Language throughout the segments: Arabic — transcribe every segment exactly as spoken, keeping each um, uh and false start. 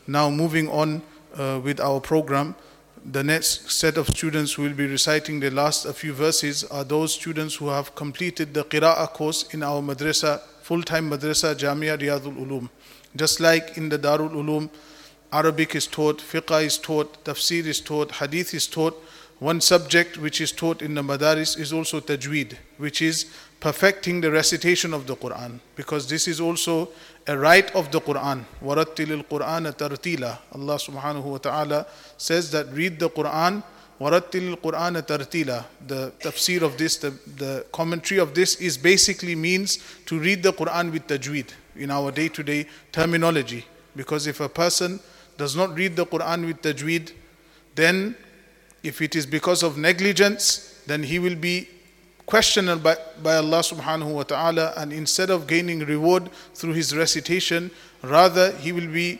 Now moving on uh, with our program, the next set of students who will be reciting the last a few verses are those students who have completed the Qira'ah course in our madrasa, full-time madrasa, Jamia Riyadul Ulum. Just like in the Darul Ulum, Arabic is taught, Fiqh is taught, Tafsir is taught, Hadith is taught. One subject which is taught in the Madaris is also Tajweed, which is perfecting the recitation of the Quran, because this is also a right of the Quran. وَرَتِّلِ الْقُرْآنَ تَرْتِيلًا. Allah subhanahu wa ta'ala says that read the Quran, وَرَتِّلِ الْقُرْآنَ تَرْتِيلًا. The tafsir of this, the, the commentary of this is basically means to read the Quran with tajweed in our day-to-day terminology. Because if a person does not read the Quran with tajweed, then if it is because of negligence, then he will be questioned by, by Allah subhanahu wa ta'ala, and instead of gaining reward through his recitation, rather he will be,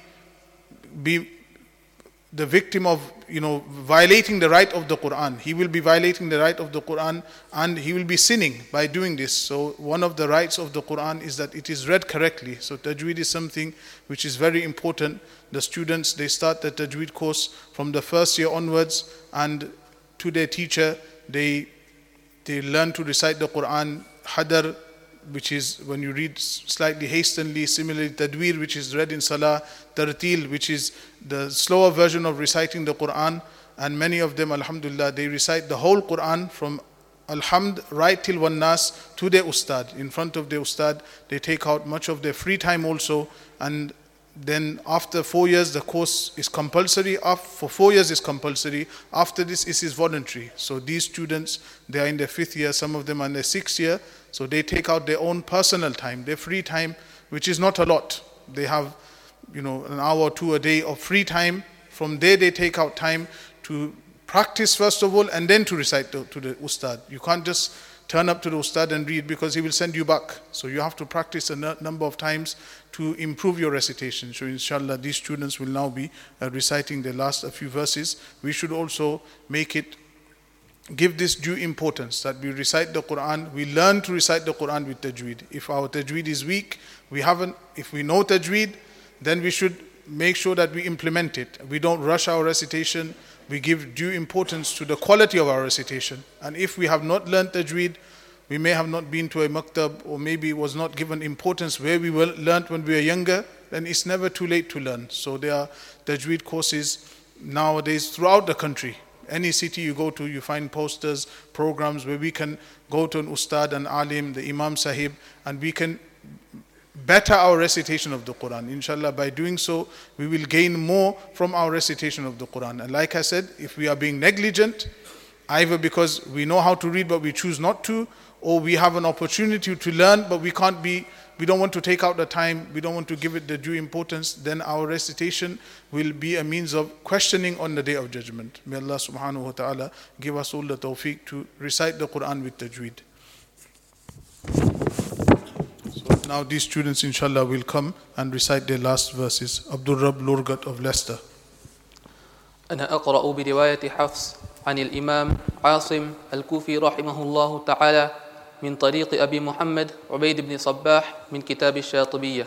be the victim of, you know, violating the right of the Quran. He will be violating the right of the Quran, and he will be sinning by doing this. So one of the rights of the Quran is that it is read correctly. So tajweed is something which is very important. The students, they start the tajweed course from the first year onwards, and to their teacher, they they learn to recite the Quran, hadar, which is when you read slightly hastily, similarly tadweer, which is read in salah, tartil, which is the slower version of reciting the Quran, and many of them, alhamdulillah, they recite the whole Quran from alhamd right till wan nas to their ustad. In front of their ustad, they take out much of their free time also, and then after four years the course is compulsory. For four years is compulsory. After this it is voluntary. So these students, they are in their fifth year, some of them are in their sixth year, so they take out their own personal time, their free time, which is not a lot. They have, you know, an hour or two a day of free time. From there they take out time to practice first of all, and then to recite to, to the ustad. You can't just turn up to the ustad and read, because he will send you back. So you have to practice a n- number of times to improve your recitation. So inshallah, these students will now be uh, reciting the last a few verses. We should also make it, give this due importance, that we recite the Quran, we learn to recite the Quran with tajweed. If our tajweed is weak, we haven't, if we know tajweed, then we should make sure that we implement it. We don't rush our recitation. We give due importance to the quality of our recitation. And if we have not learned tajweed, we may have not been to a maktab, or maybe it was not given importance where we were learned when we were younger, then it's never too late to learn. So there are tajweed courses nowadays throughout the country. Any city you go to, you find posters, programs where we can go to an ustad, an alim, the imam sahib, and we can better our recitation of the Quran. Inshallah, by doing so, we will gain more from our recitation of the Quran. And like I said, if we are being negligent, either because we know how to read but we choose not to, or we have an opportunity to learn but we can't be, we don't want to take out the time, we don't want to give it the due importance, then our recitation will be a means of questioning on the Day of Judgment. May Allah subhanahu wa ta'ala give us all the tawfiq to recite the Quran with tajweed. So now these students inshallah will come and recite their last verses. Abdul Rabb Lurgat of Leicester. أنا أقرأ برواية حفص عن الإمام عاصم الكوفي رحمه الله تعالى من طريق أبي محمد عبيد بن صباح من كتاب الشاطبية.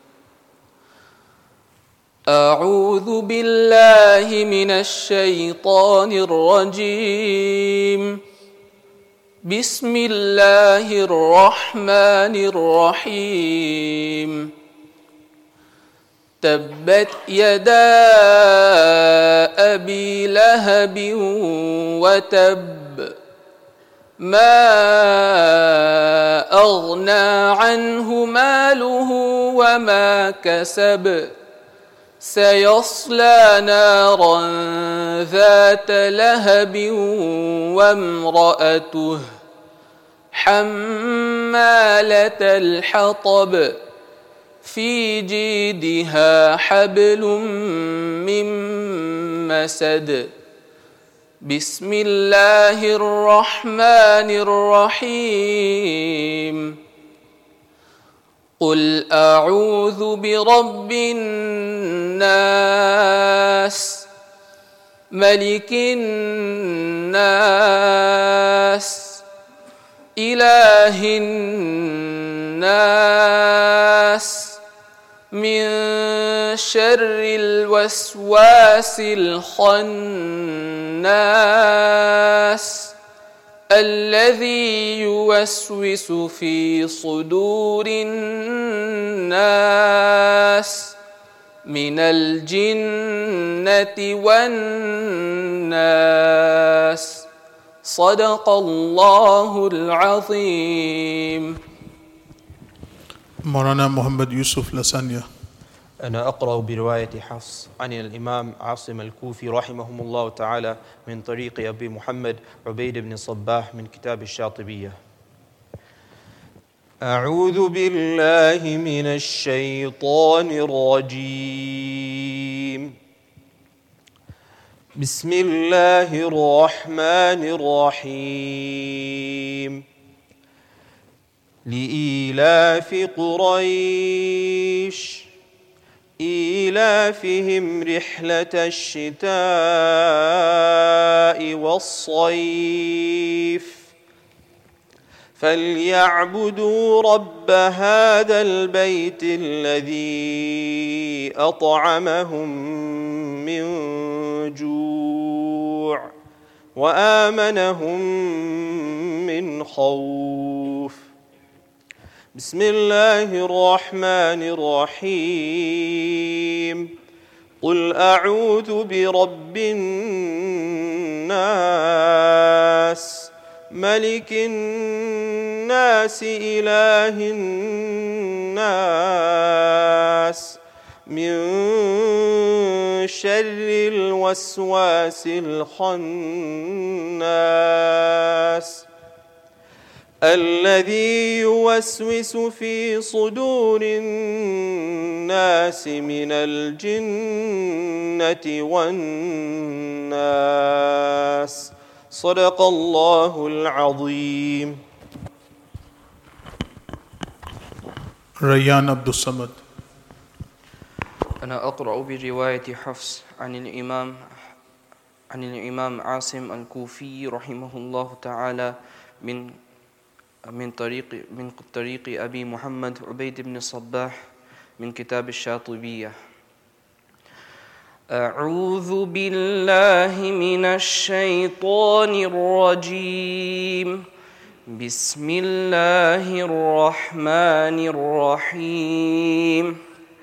أعوذ بالله من الشيطان الرجيم. بسم الله الرحمن الرحيم. تبت يدا أبي لهب وتب ما أغنى عنه ماله وما كسب سيصلى نارا ذات لهب وامرأته حمالة الحطب في جيدها حبل من مسد. بسم الله الرحمن الرحيم. قل أعوذ برب الناس ملك الناس إله الناس من شر الوسواس الخناس الذي يوسوس في صدور الناس من الجنة والناس. صدق الله العظيم. مولانا محمد يوسف لسانيا. أنا أقرأ برواية حفص عن الإمام عاصم الكوفي رحمه الله تعالى من طريق أبي محمد عبيد بن صباح من كتاب الشاطبية. أعوذ بالله من الشيطان الرجيم. بسم الله الرحمن الرحيم. لإيلاف قريش إيلافهم رحلة الشتاء والصيف فليعبدوا رب هذا البيت الذي أطعمهم من جوع وآمنهم من خوف. بسم الله الرحمن الرحيم. قل أعوذ برب الناس ملك الناس إله الناس من شر الوسواس الخناس الذي يوسوس في صدور الناس من الجنة والناس. صدق الله العظيم. ريان عبد الصمد. أنا أقرأ برواية حفص عن الإمام عن الإمام عاصم الكوفي رحمه الله تعالى من من طريق من طريق أبي محمد عبيد بن صباح من كتاب الشاطبية. أعوذ بالله من الشيطان الرجيم. بسم الله الرحمن الرحيم.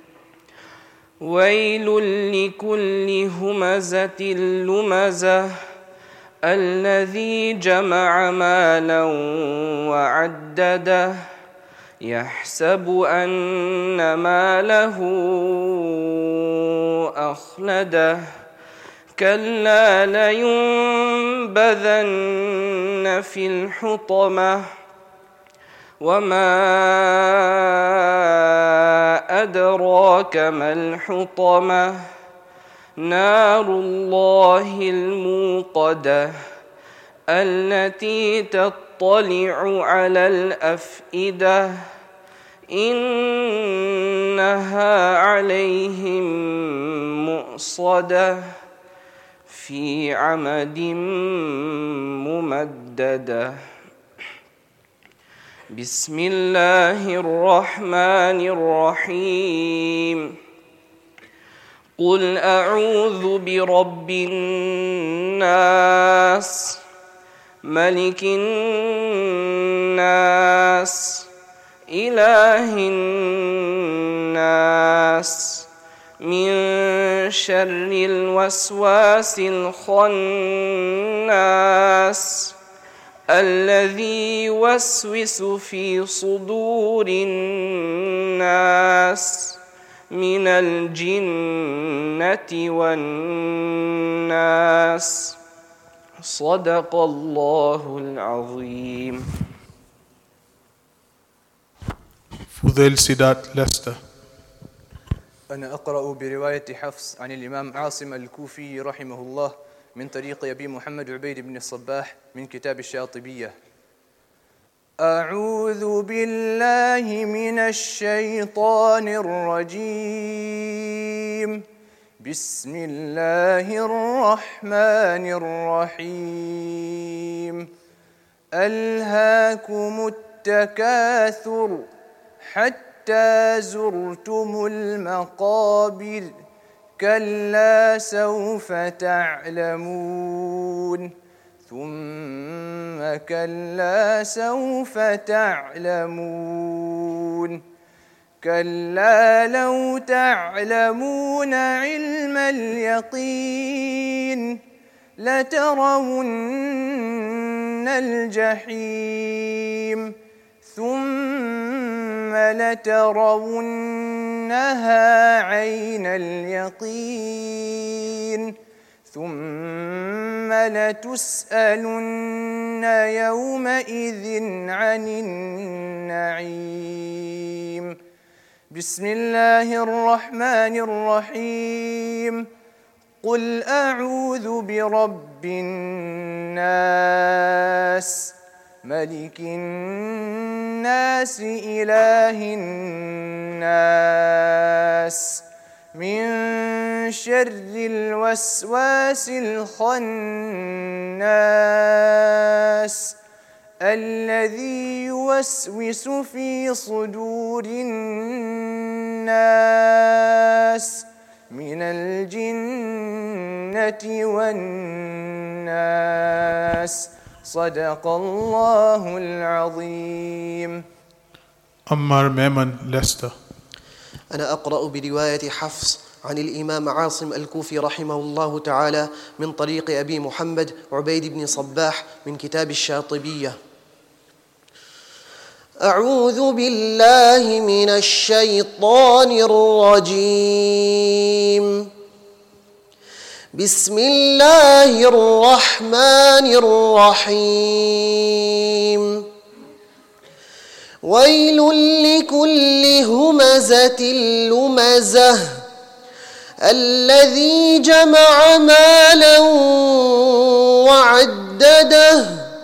ويل لكل همزة لمزة الذي جمع مالا وعدده يحسب أن ماله أخلده كلا لينبذن في الحطمة وما أدراك ما الحطمة نار الله الموقدة التي تطلع على الأفئدة إنها عليهم مؤصدة في عمد ممددة. بسم الله الرحمن الرحيم. قل أعوذ برب الناس ملك الناس إله الناس من شر الوسواس الخناس الذي يوسوس في صدور الناس من الجنة والناس. صدق الله العظيم. فضيل سيدات لستر. أنا أقرأ برواية حفص عن الإمام عاصم الكوفي رحمه الله من طريق أبي محمد عبيد بن الصباح من كتاب الشاطبية. أعوذ بالله من الشيطان الرجيم. بسم الله الرحمن الرحيم. ألهاكم التكاثر حتى حتى زرتم المقابر كلا سوف تعلمون ثم كلا سوف تعلمون كلا لو تعلمون علم اليقين لترون الجحيم ثم لترونها عين اليقين ثم لتسألن يومئذ عن النعيم بسم الله الرحمن الرحيم قل أعوذ برب الناس ملك الناس إله الناس من شر الوسواس الخناس الذي يوسوس في صدور الناس من الجنة والناس صدق الله العظيم. Ammar Mehman, Leicester. أنا أقرأ برواية حفص عن الإمام عاصم الكوفي رحمه الله تعالى من طريق أبي محمد عبيد بن صباح من كتاب الشاطبية. أعوذ بالله من الشيطان الرجيم. بسم الله الرحمن الرحيم. ويل لكل همزة لمزة الذي جمع مالا وعدده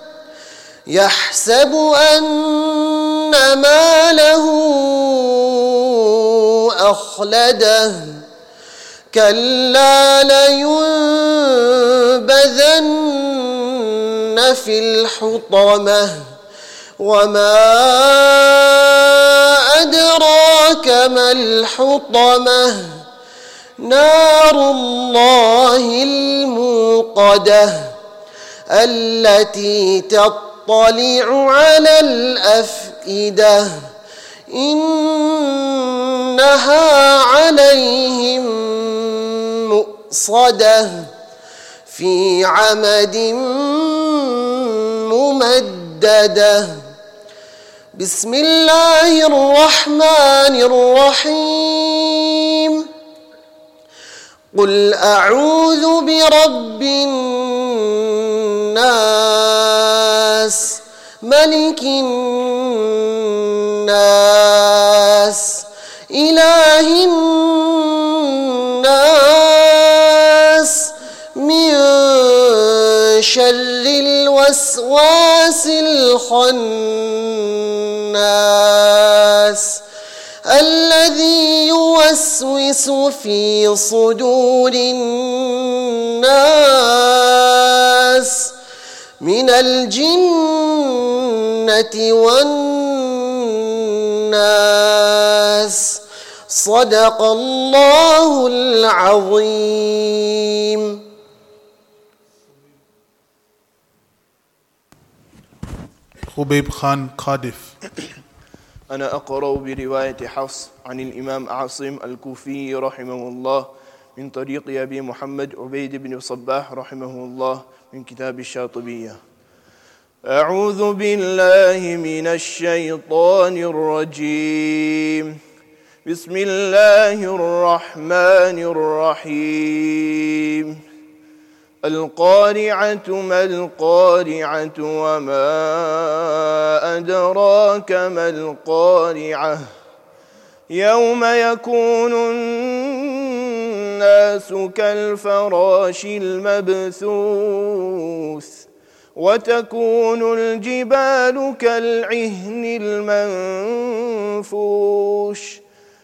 يحسب أن ماله أخلده كلا لينبذن في الحطمة وما أدراك ما الحطمة نار الله الموقدة التي تطلع على الأفئدة إنها عليهم مؤصدة في عمد ممددة. بسم الله الرحمن الرحيم. قل أعوذ برب الناس ملك الناس إله الناس من شر الوسواس الخناس الذي يوسوس في صدور الناس من الجنة والناس صدق الله العظيم. Khubayb Khan, Cardiff. أنا أقرأ برواية حفص عن الإمام عاصم الكوفي رحمه الله من طريق أبي محمد عبيد بن صباح رحمه الله من كتاب الشاطبية. أعوذ بالله من الشيطان الرجيم. بسم الله الرحمن الرحيم. القارعة ما القارعة وما أدراك ما القارعة يوم يكون الناس كالفراش المبثوث وتكون الجبال كالعهن المنفوش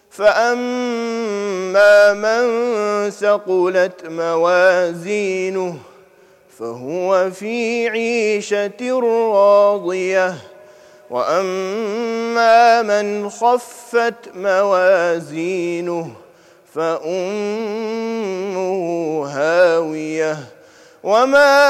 فأما من ثقلت موازينه فهو في عيشة راضية وأما من خفت موازينه فأمه هاوية وما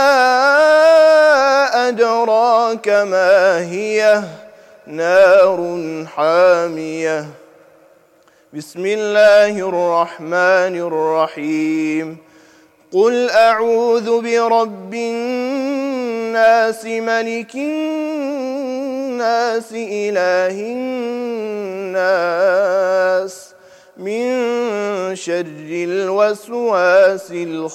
أدراك ما هي نار حامية بسم الله الرحمن الرحيم قل أعوذ برب الناس ملك الناس إله الناس من شر الوسواس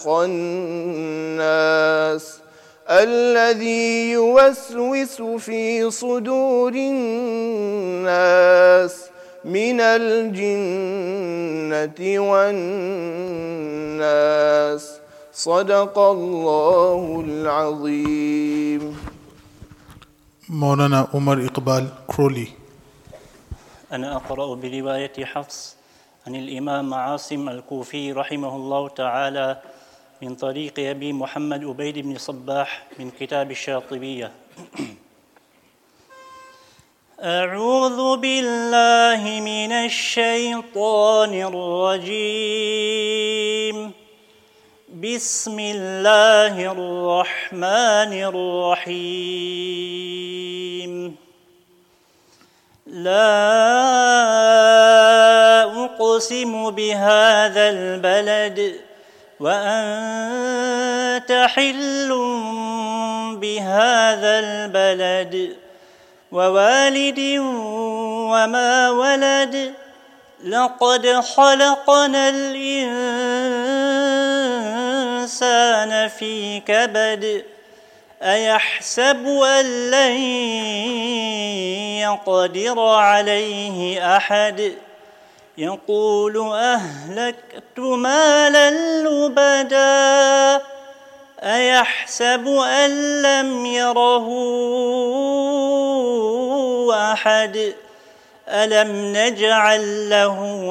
الخناس الذي يوسوس في صدور الناس من الجنة والناس صدق الله العظيم. مولانا عمر إقبال كرولي. أنا أقرأ برواية حفص عن الإمام عاصم الكوفي رحمه الله تعالى من طريق أبي محمد عبيد بن صباح من كتاب الشاطبية. أعوذ بالله من الشيطان الرجيم. بسم الله الرحمن الرحيم. لا أقسم بهذا البلد وأنت حل بهذا البلد ووالد وما ولد لقد خلقنا الإنسان في كبد أيحسب أن لن يقدر عليه أحد يقول أهلكت مالا لبدا أيحسب أن لم يره أحد ألم نجعل له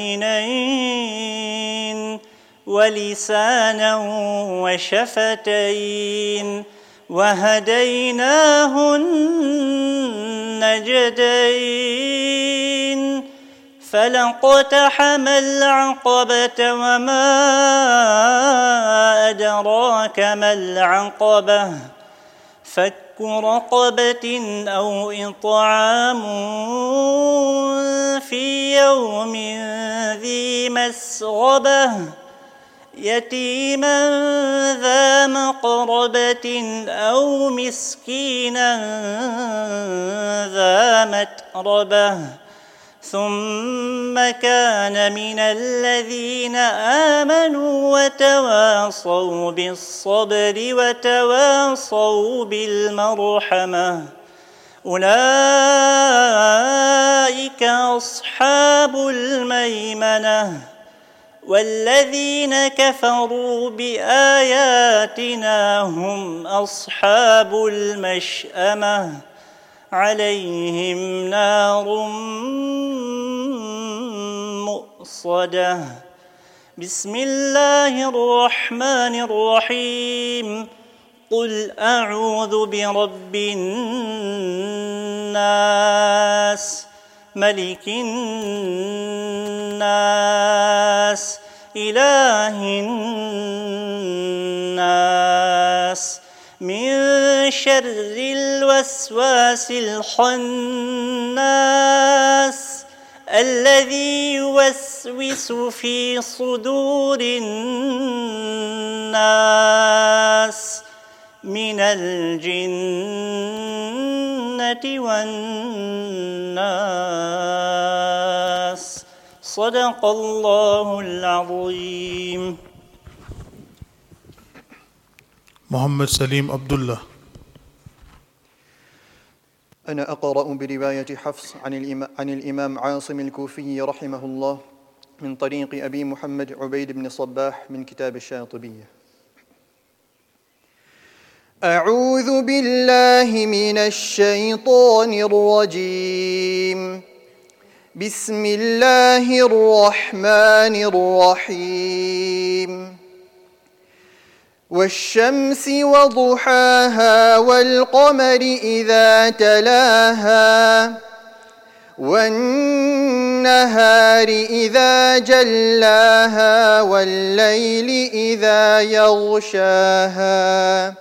عينين ولسانا وشفتين وهديناه النجدين فلاقتحم العقبة وما أدراك ما العقبة فك رقبة أو إطعام في يوم ذي مسغبة يتيما ذا مقربة أو مسكينا ذا متربة ثم كان من الذين آمنوا وتواصوا بالصبر وتواصوا بالمرحمة أولئك أصحاب الميمنة والذين كفروا بآياتنا هم أصحاب المشأمة عليهم نار مؤصدة بسم الله الرحمن الرحيم قل أعوذ برب الناس ملك الناس إله الناس من شر الوسواس الخناس الذي يوسوس في صدور الناس من الجنة والناس صدق الله العظيم. محمد سليم عبد الله. أنا أقرأ برواية حفص عن الإمام, عن الإمام عاصم الكوفي رحمه الله من طريق أبي محمد عبيد بن صباح من كتاب الشاطبية. أعوذ بالله من الشيطان الرجيم. بسم الله الرحمن الرحيم. والشمس وضحاها والقمر إذا تلاها والنهار إذا جلاها والليل إذا يغشاها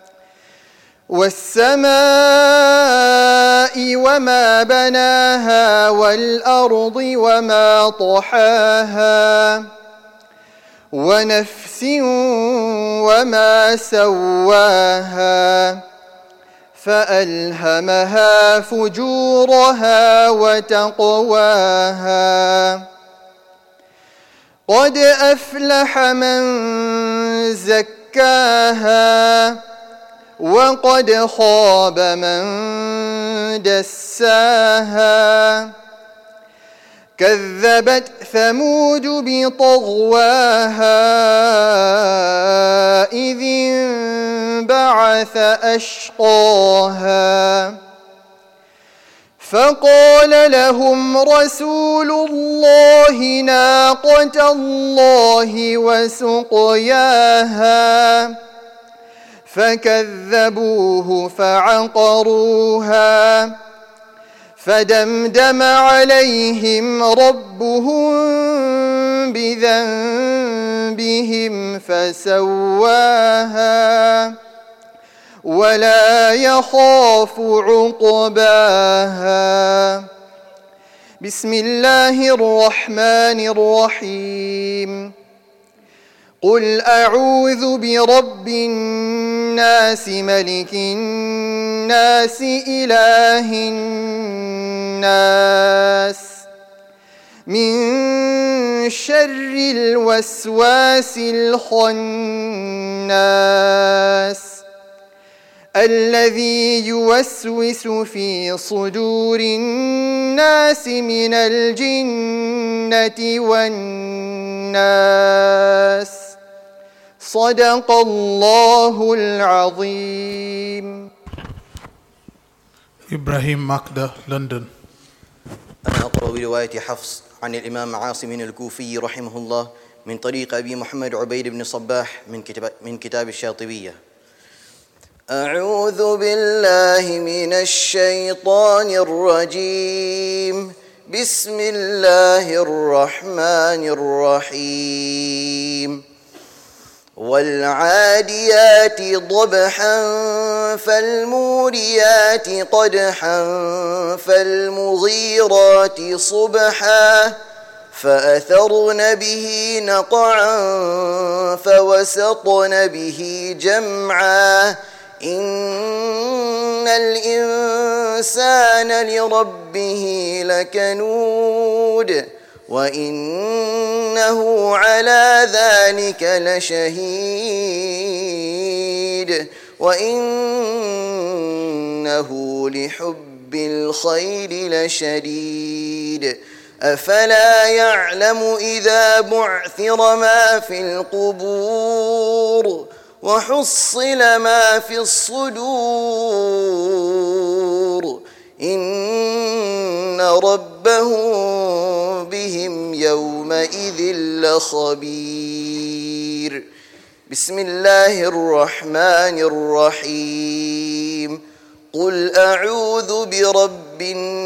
والسماء وما بناها والأرض وما طحاها ونفس وما سواها فألهمها فجورها وتقواها قد أفلح من زكاها وقد خاب من دساها كذبت ثمود بطغواها إذ انبعث أشقاها فقال لهم رسول الله ناقة الله وسقياها فكذبوه فعقروها فدمدم عليهم ربهم بذنبهم فسواها ولا يخاف عقباها بسم الله الرحمن الرحيم قل أعوذ برب الناس ملك الناس إله الناس من شر الوسواس الخناس الذي يوسوس في صدور الناس من الجنة والناس صدق الله العظيم. Ibrahim Makda, London. أنا أقرأ برواية حفص عن الإمام عاصم الكوفي رحمه الله من طريق أبي محمد عبيد بن صباح من كتاب, من كتاب الشاطبية. أعوذ بالله من الشيطان الرجيم. بسم الله الرحمن الرحيم. والعاديات ضبحا فالموريات قدحا فالمغيرات صبحا فأثرن به نقعا فوسطن به جمعا إن الإنسان لربه لكنود وإنه على ذلك لشهيد وإنه لحب الخير لشديد أفلا يعلم إذا بعثر ما في القبور وحصل ما في الصدور إن ربهم بهم يومئذ لخبير. بسم الله الرحمن الرحيم. قل أعوذ برب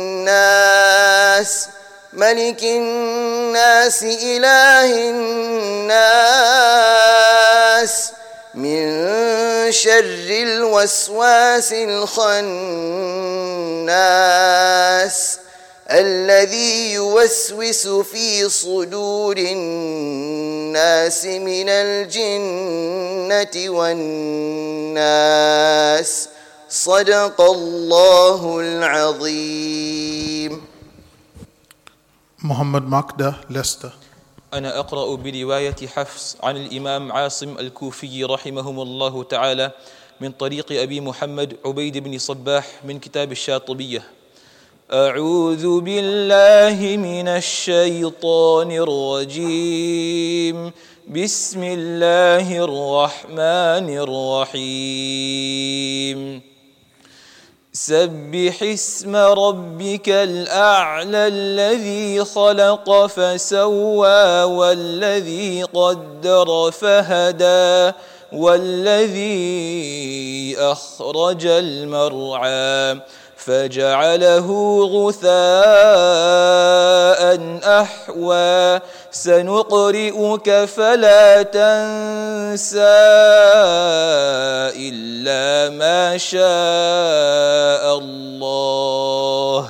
الناس ملك الناس إله الناس من شر الوسواس الخناس الذي يوسوس في صدور الناس من الجنة والناس صدق الله العظيم. Muhammad Makda, Leicester. أنا أقرأ برواية حفص عن الإمام عاصم الكوفي رحمه الله تعالى من طريق أبي محمد عبيد بن صباح من كتاب الشاطبية. أعوذ بالله من الشيطان الرجيم. بسم الله الرحمن الرحيم. سبح اسم ربك الأعلى الذي خلق فسوى والذي قدر فهدى والذي أخرج المرعى فجعله غثاء أحوى سنقرئك فلا تنسى إلا ما شاء الله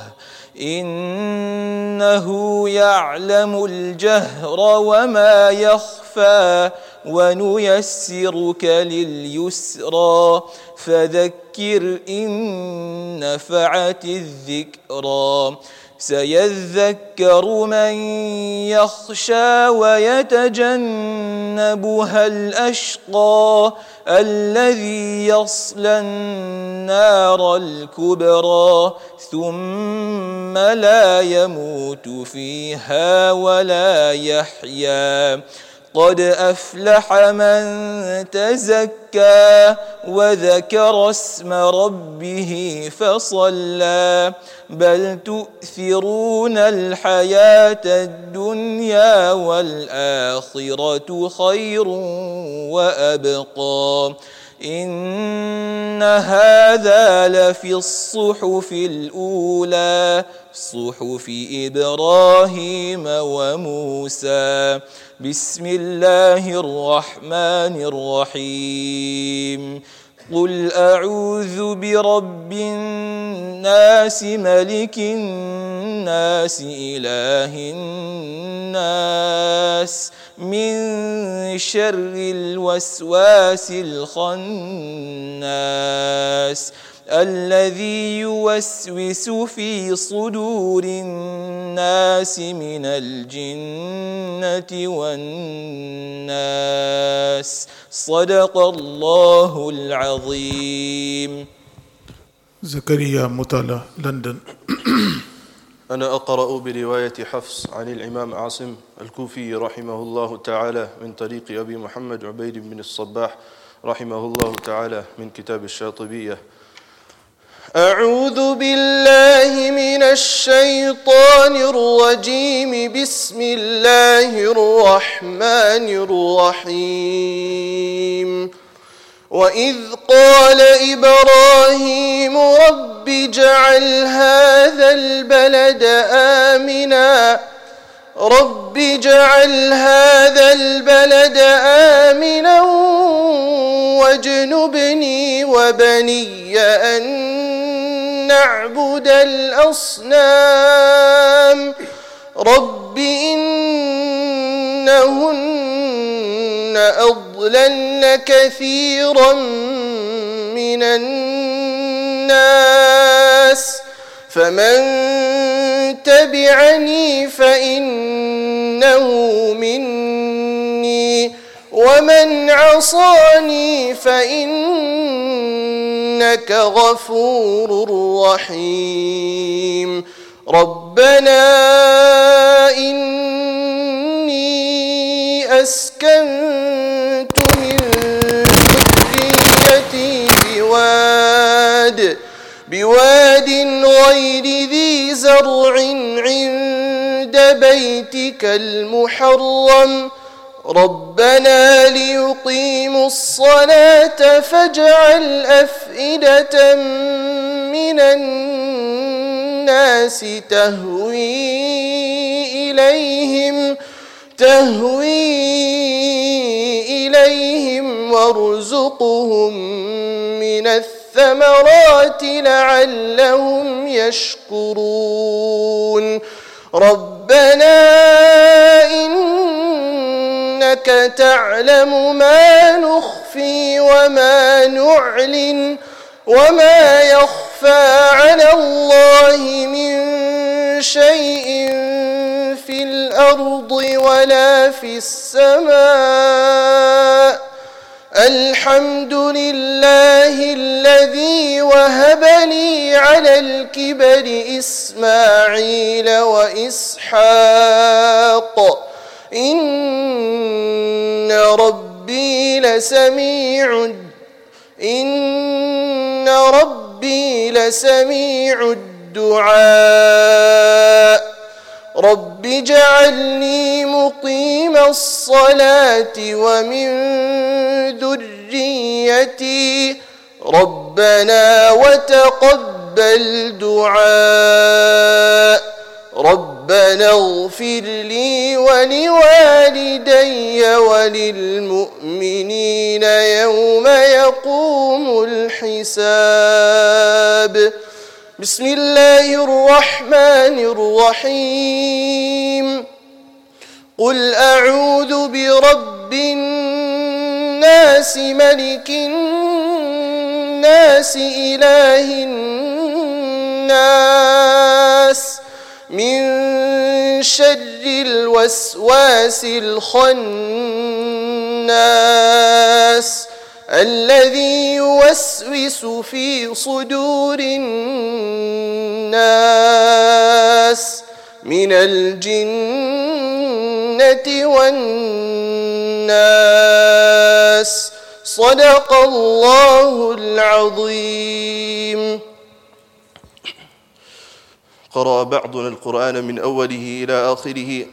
إنه يعلم الجهر وما يخفى ونيسرك لليسرى فذكر إن نفعت الذكرى سيذكر من يخشى ويتجنبها الأشقى الذي يصلى النار الكبرى ثم لا يموت فيها ولا يحيا قد أفلح من تزكى وذكر اسم ربه فصلى بل تؤثرون الحياة الدنيا والآخرة خير وأبقى إن هذا لفي الصحف الأولى صحف إبراهيم وموسى بسم الله الرحمن الرحيم قل أعوذ برب الناس ملك الناس إله الناس من شر الوسواس الخناس الذي يوسوس في صدور الناس من الجنة والناس صدق الله العظيم. زكريا مطالع لندن. أنا أقرأ برواية حفص عن الإمام عاصم الكوفي رحمه الله تعالى من طريق أبي محمد عبيد بن الصباح رحمه الله تعالى من كتاب الشاطبية. أعوذ بالله من الشيطان الرجيم بسم الله الرحمن الرحيم وإذ قال إبراهيم رب اجعل هذا البلد آمنا رب اجعل هذا البلد آمنا واجنبني وبني أن نعبد الأصنام رب إنهن أضللن كثيرا من الناس فمن تبعني فإنه مني ومن عصاني فإنك غفور رحيم ربنا إني أسكنت من ذريتي بواد بواد غير ذي زرع عند بيتك المحرم ربنا ليقيموا الصلاة فاجعل أفئدة من الناس تهوي إليهم تهوي إليهم وارزقهم من الثمرات لعلهم يشكرون ربنا إنك تعلم ما نخفي وما نعلن وما يخفى على الله من شيء في الأرض ولا في السماء الحمد لله الذي وهب لي على الكبر إسماعيل وإسحاق إن ربي لسميع إن ربي لسميع الدعاء رب اجعلني مقيم الصلاة ومن ذريتي تحيتي ربنا وتقبل دعاء ربنا اغفر لي ولوالدي وللمؤمنين يوم يقوم الحساب. بسم الله الرحمن الرحيم. قل أعوذ برب الناس ملك الناس إله الناس من شر الوسواس الخناس الذي يوسوس في صدور الناس من الجنة والناس. صدق الله العظيم. قرأ بعضنا القرآن من أوله إلى آخره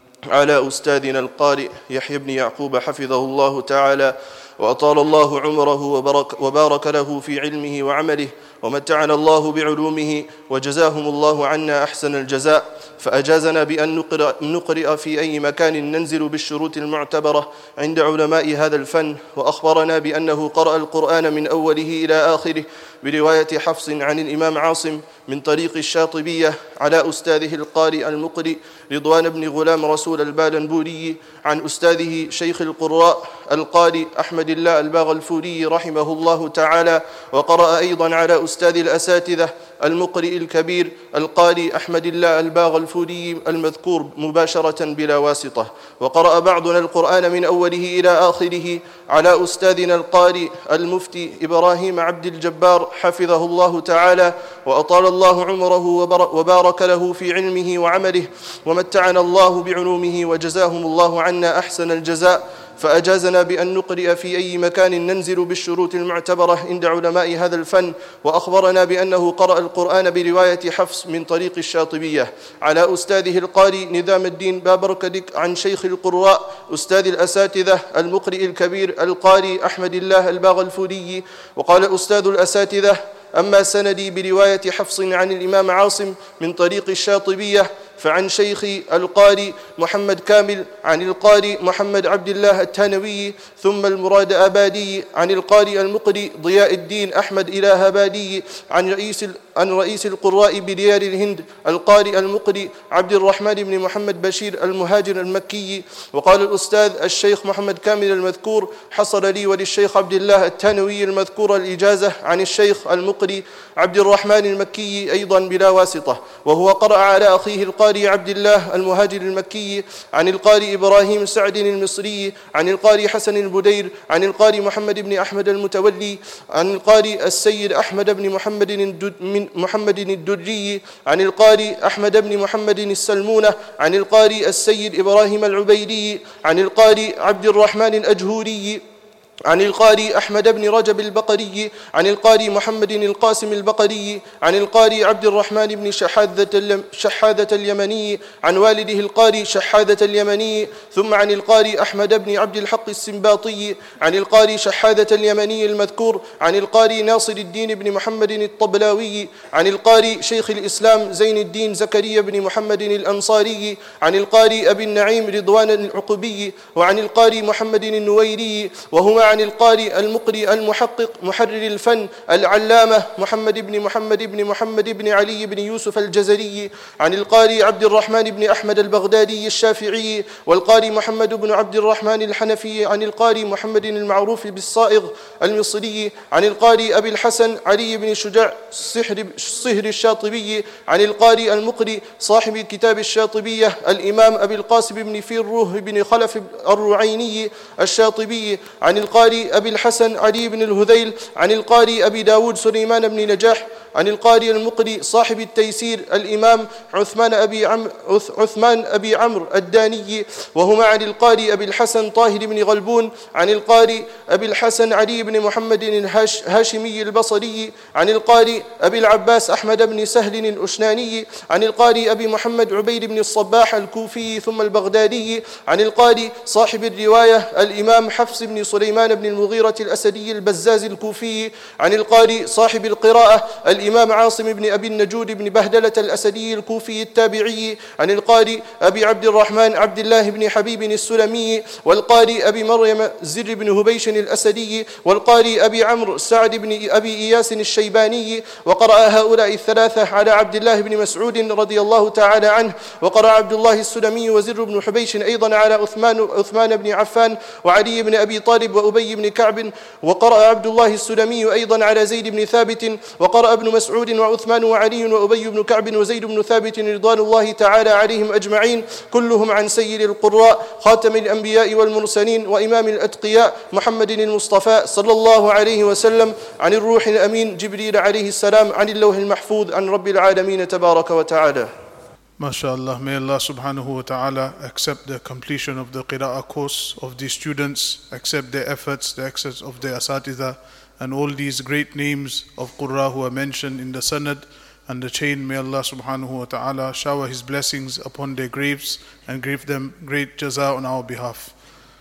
على أستاذنا القارئ يحيى بن يعقوب حفظه الله تعالى، وأطال الله عمره وبارك, وبارك له في علمه وعمله، ومتعنا الله بعلومه، وجزاهم الله عنا أحسن الجزاء. فأجازنا بأن نقرأ, نقرأ في أي مكان ننزل بالشروط المعتبرة عند علماء هذا الفن، وأخبرنا بأنه قرأ القرآن من أوله إلى آخره برواية حفص عن الإمام عاصم من طريق الشاطبية على أستاذه القارئ المقرئ رضوان بن غلام رسول البالنبوري عن أستاذه شيخ القراء القارئ أحمد الله الباغلفوري رحمه الله تعالى، وقرأ أيضا على أستاذ الأساتذة المقرئ الكبير القارئ أحمد الله الباغلفوري المذكور مباشرة بلا واسطة. وقرأ بعضنا القرآن من أوله إلى آخره على أستاذنا القارئ المفتي إبراهيم عبد الجبار حفظه الله تعالى، وأطال الله عمره وبارك له في علمه وعمله، ومتعنا الله بعلومه، وجزاهم الله عنا أحسن الجزاء. فأجازنا بأن نقرئ في أي مكان ننزل بالشروط المعتبرة عند علماء هذا الفن، وأخبرنا بأنه قرأ القرآن برواية حفص من طريق الشاطبية على أستاذه القارئ نظام الدين بابركدك عن شيخ القراء أستاذ الأساتذة المقرئ الكبير القارئ أحمد الله الباغلفوري. وقال أستاذ الأساتذة: أما سندي برواية حفص عن الإمام عاصم من طريق الشاطبية فعن شيخي القارئ محمد كامل عن القارئ محمد عبد الله التانوي ثم المراد أبادي عن القارئ المقرئ ضياء الدين أحمد إله أبادي عن رئيس عن رئيس القراء بديار الهند القارئ المقرئ عبد الرحمن بن محمد بشير المهاجر المكي. وقال الأستاذ الشيخ محمد كامل المذكور: حصل لي وللشيخ عبد الله التانوي المذكور الإجازة عن الشيخ المقرئ عبد الرحمن المكي أيضا بلا واسطة، وهو قرأ على أخيه القارئ عبد الله المهاجر المكي عن القارئ إبراهيم سعد المصري عن القارئ حسن البدير عن القارئ محمد بن أحمد المتولي عن القارئ السيد أحمد بن محمد من محمد الدري عن القارئ أحمد بن محمد السلمونة عن القارئ السيد إبراهيم العبيدي عن القارئ عبد الرحمن الأجهوري عن القارئ أحمد بن رجب البقري عن القارئ محمد القاسم البقري عن القارئ عبد الرحمن بن شحاذة شحاذة اليمني عن والده القارئ شحاذة اليمني، ثم عن القارئ أحمد بن عبد الحق السنباطي عن القارئ شحاذة اليمني المذكور عن القارئ ناصر الدين بن محمد الطبلاوي عن القارئ شيخ الإسلام زين الدين زكريا بن محمد الأنصاري عن القارئ أبي النعيم رضوان العقبي وعن القارئ محمد النويري، وهما عن القارئ المقرئ المحقق محرر الفن العلامة محمد بن محمد بن محمد بن علي بن يوسف الجزري عن القارئ عبد الرحمن بن أحمد البغدادي الشافعي، والقارئ محمد بن عبد الرحمن الحنفي عن القارئ محمد المعروف بالصائغ المصري عن القارئ أبي الحسن علي بن شجاع الصهر الشاطبي عن القارئ المقرئ صاحب كتاب الشاطبية الإمام أبي القاسم بن فيروه بن خلف الرعيني الشاطبي عن القارئ أبي الحسن علي بن الهذيل عن القارئ أبي داود سليمان بن نجاح عن القارئ المقري صاحب التيسير الإمام عثمان أبي عمرو عثمان أبي عمرو الداني، وهما عن القارئ أبي الحسن طاهر بن غلبون، عن القارئ أبي الحسن علي بن محمد الهاشمي البصري، عن القارئ أبي العباس أحمد بن سهل الأشناني، عن القارئ أبي محمد عبيد بن الصباح الكوفي ثم البغدادي، عن القارئ صاحب الرواية الإمام حفص بن سليمان بن المغيرة الأسدي البزاز الكوفي، عن القارئ صاحب القراءة الإمام عاصم بن أبي النجود بن بهدلة الأسدي الكوفي التابعي، عن القارئ أبي عبد الرحمن عبد الله بن حبيب السلمي، والقارئ أبي مريم زر بن هبيش الأسدي، والقارئ أبي عمرو سعد بن أبي إياس الشيباني. وقرأ هؤلاء الثلاثة على عبد الله بن مسعود رضي الله تعالى عنه، وقرأ عبد الله السلمي وزر بن حبيش أيضا على عثمان عثمان بن عفان وعلي بن أبي طالب وأبي بن كعب، وقرأ عبد الله السلمي أيضا على زيد بن ثابت، وقرأ ابن مسعود وعثمان وعلي وأبي بن كعب وزيد بن ثابت رضوان الله تعالى عليهم أجمعين، كلهم عن سيد القراء خاتم الأنبياء والمرسلين وإمام الأتقياء محمد المصطفى صلى الله عليه وسلم، عن الروح الأمين جبريل عليه السلام، عن اللوح المحفوظ، عن رب العالمين تبارك وتعالى. MashaAllah, may Allah subhanahu wa ta'ala accept the completion of the qira'ah course of these students, accept their efforts, the efforts of their asatidah, and all these great names of qurra who are mentioned in the sanad and the chain. May Allah subhanahu wa ta'ala shower His blessings upon their graves and give them great jaza on our behalf.